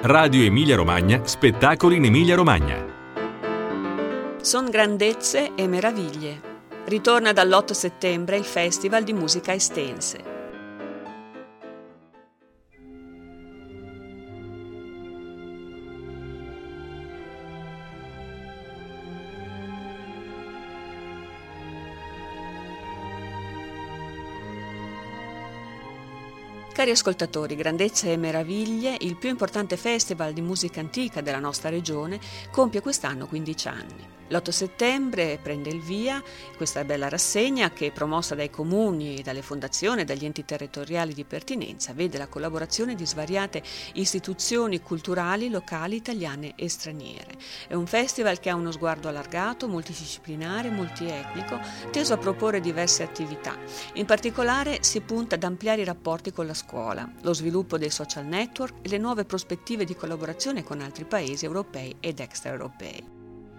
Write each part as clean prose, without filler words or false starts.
Radio Emilia Romagna, spettacoli in Emilia Romagna. Son grandezze e meraviglie. Ritorna dall'8 settembre il Festival di Musica Estense. Cari ascoltatori, Grandezze e Meraviglie, il più importante festival di musica antica della nostra regione, compie quest'anno 15 anni. L'8 settembre prende il via questa bella rassegna che, promossa dai comuni, dalle fondazioni e dagli enti territoriali di pertinenza, vede la collaborazione di svariate istituzioni culturali locali, italiane e straniere. È un festival che ha uno sguardo allargato, multidisciplinare, multietnico, teso a proporre diverse attività. In particolare si punta ad ampliare i rapporti con la scuola, lo sviluppo dei social network e le nuove prospettive di collaborazione con altri paesi europei ed extraeuropei.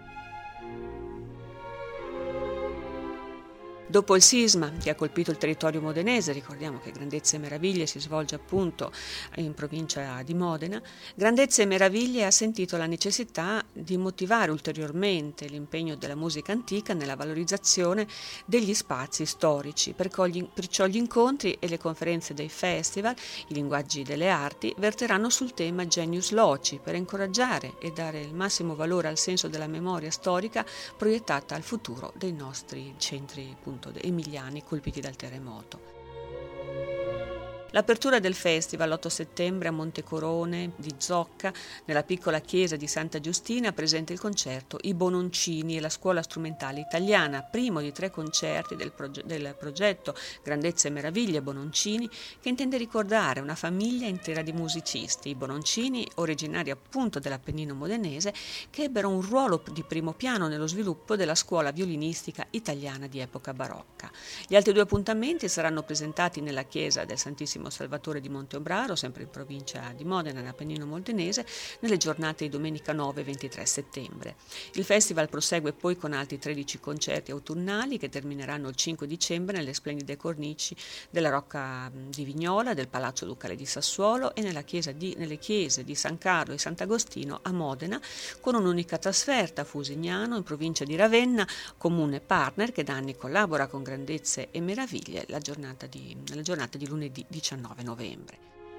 Dopo il sisma che ha colpito il territorio modenese, ricordiamo che Grandezze e Meraviglie si svolge appunto in provincia di Modena, Grandezze e Meraviglie ha sentito la necessità di motivare ulteriormente l'impegno della musica antica nella valorizzazione degli spazi storici, perciò gli incontri e le conferenze dei festival, i linguaggi delle arti, verteranno sul tema Genius Loci per incoraggiare e dare il massimo valore al senso della memoria storica proiettata al futuro dei nostri centri emiliani colpiti dal terremoto. L'apertura del festival l'8 settembre a Montecorone di Zocca, nella piccola chiesa di Santa Giustina, presenta il concerto I Bononcini e la Scuola Strumentale Italiana, primo di 3 concerti del progetto Grandezze e Meraviglie Bononcini, che intende ricordare una famiglia intera di musicisti, i Bononcini, originari appunto dell'Appennino modenese, che ebbero un ruolo di primo piano nello sviluppo della scuola violinistica italiana di epoca barocca. Gli altri 2 appuntamenti saranno presentati nella chiesa del Santissimo Salvatore di Monteombraro, sempre in provincia di Modena, nell'Appennino modenese, nelle giornate di domenica 9 e 23 settembre. Il festival prosegue poi con altri 13 concerti autunnali che termineranno il 5 dicembre nelle splendide cornici della Rocca di Vignola, del Palazzo Ducale di Sassuolo e nelle chiese di San Carlo e Sant'Agostino a Modena, con un'unica trasferta a Fusignano, in provincia di Ravenna, comune partner che da anni collabora con Grandezze e Meraviglie, nella giornata di lunedì 19 novembre.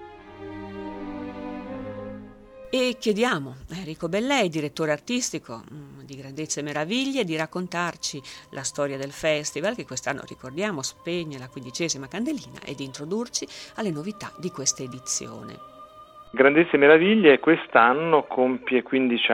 E chiediamo a Enrico Bellei, direttore artistico di Grandezze e Meraviglie, di raccontarci la storia del festival che quest'anno, ricordiamo, spegne la 15ª candelina e di introdurci alle novità di questa edizione. Grandezze e Meraviglie quest'anno compie 15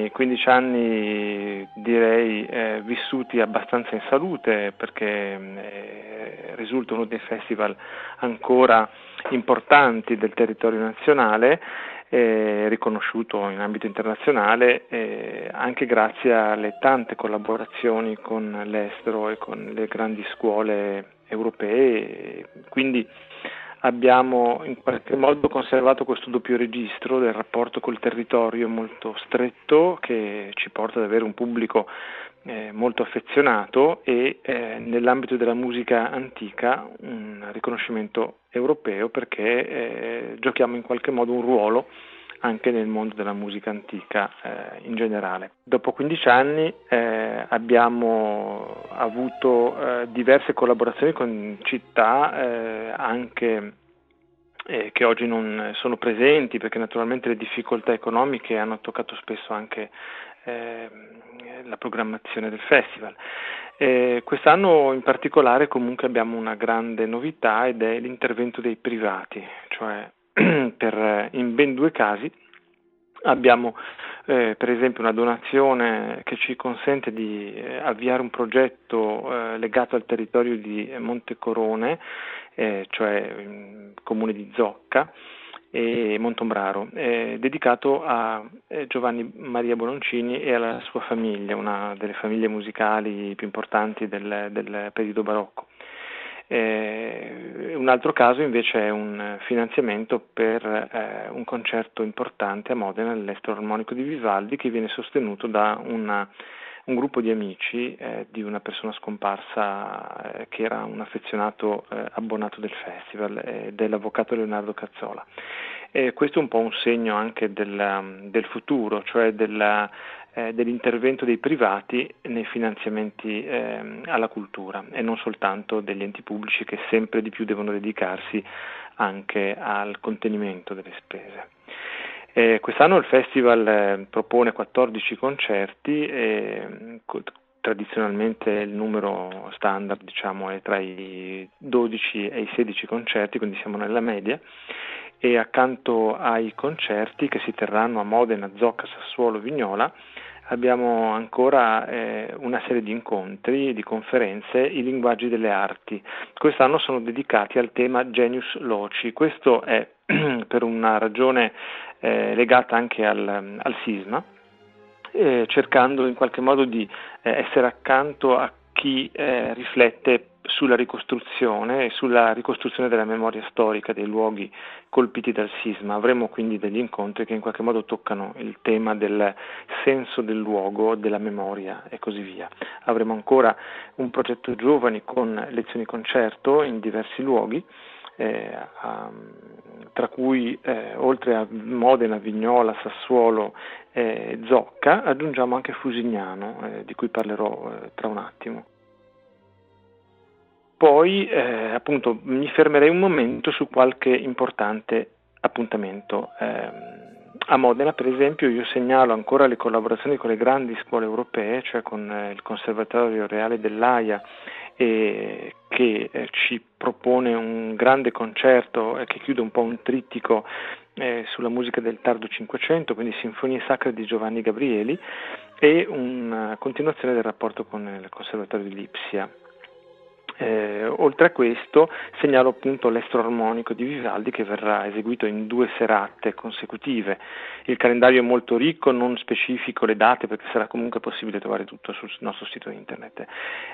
anni direi vissuti abbastanza in salute, perché risulta uno dei festival ancora importanti del territorio nazionale, riconosciuto in ambito internazionale, anche grazie alle tante collaborazioni con l'estero e con le grandi scuole europee, quindi abbiamo in qualche modo conservato questo doppio registro del rapporto col territorio molto stretto, che ci porta ad avere un pubblico molto affezionato e nell'ambito della musica antica un riconoscimento europeo, perché giochiamo in qualche modo un ruolo anche nel mondo della musica antica in generale. Dopo 15 anni abbiamo avuto diverse collaborazioni con città anche che oggi non sono presenti, perché naturalmente le difficoltà economiche hanno toccato spesso anche la programmazione del festival. Quest'anno in particolare comunque abbiamo una grande novità, ed è l'intervento dei privati, cioè in ben 2 casi abbiamo per esempio una donazione che ci consente di avviare un progetto legato al territorio di Montecorone, cioè comune di Zocca e Montombraro, dedicato a Giovanni Maria Bononcini e alla sua famiglia, una delle famiglie musicali più importanti del periodo barocco. Un altro caso invece è un finanziamento per un concerto importante a Modena, l'Estro Armonico di Vivaldi, che viene sostenuto da un gruppo di amici di una persona scomparsa che era un affezionato abbonato del festival, dell'avvocato Leonardo Cazzola. Questo è un po' un segno anche del futuro, cioè dell'intervento dei privati nei finanziamenti alla cultura e non soltanto degli enti pubblici che sempre di più devono dedicarsi anche al contenimento delle spese. Quest'anno il festival propone 14 concerti, tradizionalmente il numero standard è tra i 12 e i 16 concerti, quindi siamo nella media, e accanto ai concerti che si terranno a Modena, Zocca, Sassuolo, Vignola abbiamo ancora una serie di incontri, di conferenze, i linguaggi delle arti. Quest'anno sono dedicati al tema Genius Loci. Questo è per una ragione legata anche al sisma, cercando in qualche modo di essere accanto a chi riflette sulla ricostruzione e sulla ricostruzione della memoria storica dei luoghi colpiti dal sisma. Avremo quindi degli incontri che in qualche modo toccano il tema del senso del luogo, della memoria e così via. Avremo ancora un progetto giovani con lezioni concerto in diversi luoghi, tra cui oltre a Modena, Vignola, Sassuolo e Zocca aggiungiamo anche Fusignano, di cui parlerò tra un attimo. Poi appunto mi fermerei un momento su qualche importante appuntamento. A Modena per esempio io segnalo ancora le collaborazioni con le grandi scuole europee, cioè con il Conservatorio Reale dell'Aia, che ci propone un grande concerto che chiude un po' un trittico sulla musica del tardo Cinquecento, quindi sinfonie sacre di Giovanni Gabrieli, e una continuazione del rapporto con il Conservatorio di Lipsia. Oltre a questo segnalo appunto l'estro armonico di Vivaldi, che verrà eseguito in 2 serate consecutive. Il calendario è molto ricco, non specifico le date perché sarà comunque possibile trovare tutto sul nostro sito internet.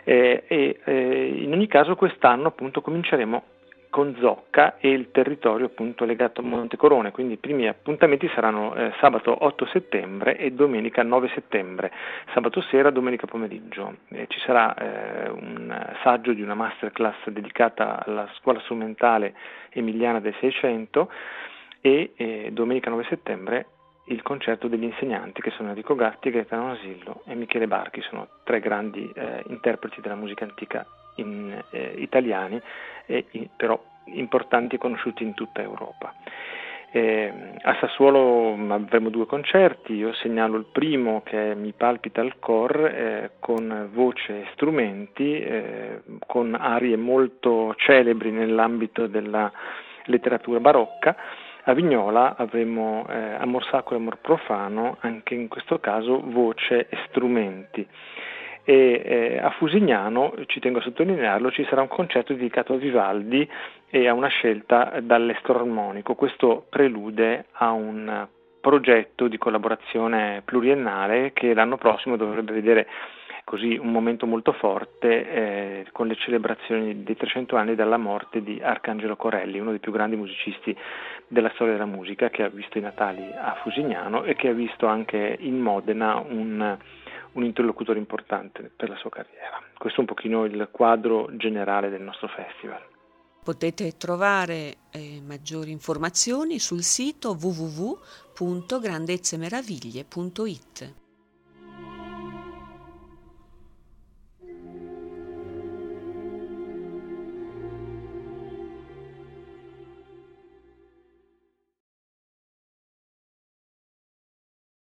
In ogni caso quest'anno appunto cominceremo con Zocca e il territorio appunto legato a Montecorone, quindi i primi appuntamenti saranno sabato 8 settembre e domenica 9 settembre, sabato sera, domenica pomeriggio. Ci sarà un saggio di una masterclass dedicata alla scuola strumentale emiliana del Seicento e domenica 9 settembre il concerto degli insegnanti, che sono Enrico Gatti, Gaetano Nasillo e Michele Barchi. Sono 3 grandi interpreti della musica antica italiani, però importanti e conosciuti in tutta Europa. A Sassuolo avremo 2 concerti. Io segnalo il primo, che è Mi palpita il cor, con voce e strumenti, con arie molto celebri nell'ambito della letteratura barocca. A Vignola avremo Amor sacro e amor profano, anche in questo caso voce e strumenti. E a Fusignano, ci tengo a sottolinearlo, ci sarà un concerto dedicato a Vivaldi e a una scelta dall'estro armonico. Questo prelude a un progetto di collaborazione pluriennale che l'anno prossimo dovrebbe vedere così un momento molto forte con le celebrazioni dei 300 anni dalla morte di Arcangelo Corelli, uno dei più grandi musicisti della storia della musica, che ha visto i Natali a Fusignano e che ha visto anche in Modena un interlocutore importante per la sua carriera. Questo è un pochino il quadro generale del nostro festival. Potete trovare maggiori informazioni sul sito www.grandezzemeraviglie.it.